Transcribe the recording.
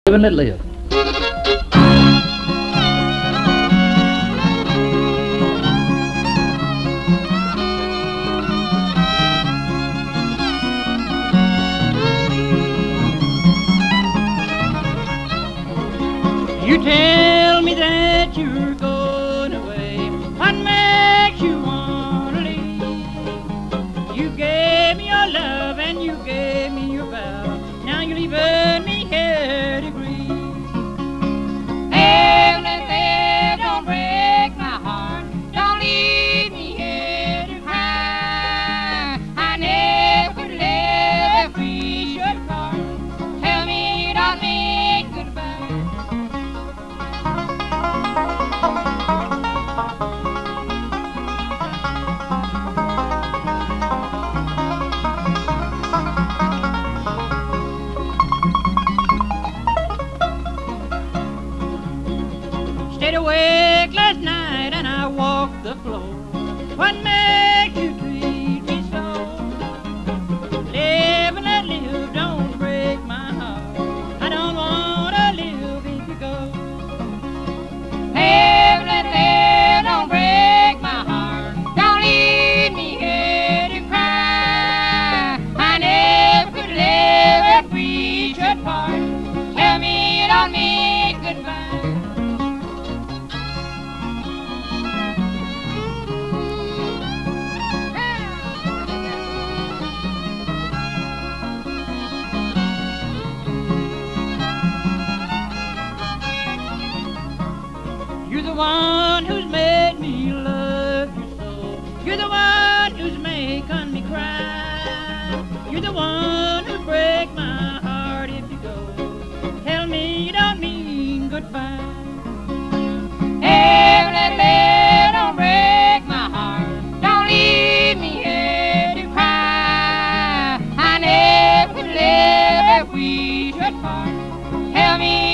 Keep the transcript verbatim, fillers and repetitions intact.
and let live. You tell me that you're going away. What makes you want to leave? You gave me your love and you gave me your vow. Now you're leaving me here to grieve. Hey, let there, don't break my heart. Don't leave me here to cry. I never could live if we should part. Tell me you don't mean goodbye. Stayed awake last night and I walked the floor. What makes you treat me so? Live and let live, don't break my heart. I don't want to live if you go. Live, let live, don't break my heart. Don't leave me here to cry. I never could live if we should part. Tell me you don't mean goodbye. You're the one who's made me love you so. You're the one who's making me cry. You're the one who'd break my heart if you go. Tell me you don't mean goodbye. Hey, let live, don't break my heart. Don't leave me here to cry. I never could live if we should part. Tell me